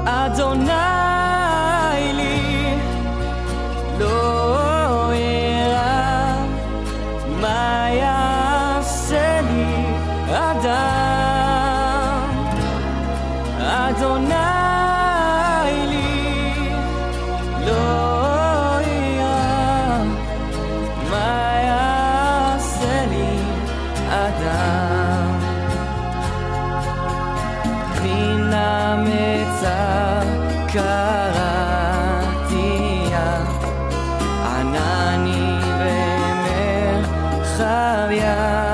אדוני לי לא ירא, מה יעשה לי אדם? אדוני לי לא ירא, מה יעשה לי אדם? מן המצר קראתיה, ענני ומרחביה,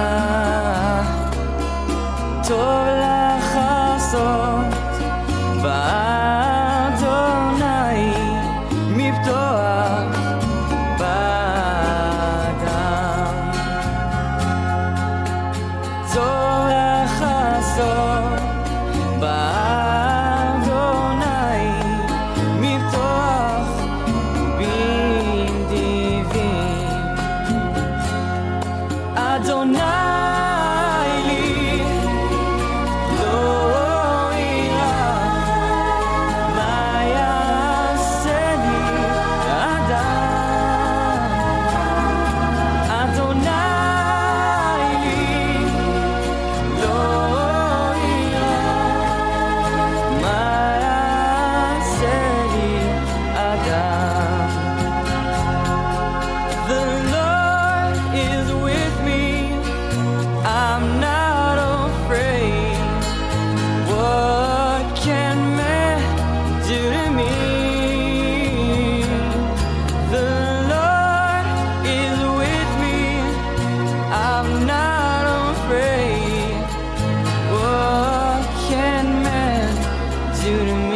טוב לך לעשות באדוני מפתוח באדם. טוב לך לעשות באדוני מפתוח בנדיבים. אדוני לי לא ירא, מה יעשה לי אדם? אדוני לי לא ירא, מה יעשה לי אדם? The Lord is with me, I'm not afraid. What can man do to me? The Lord is with me, I'm not afraid. What can man do to me?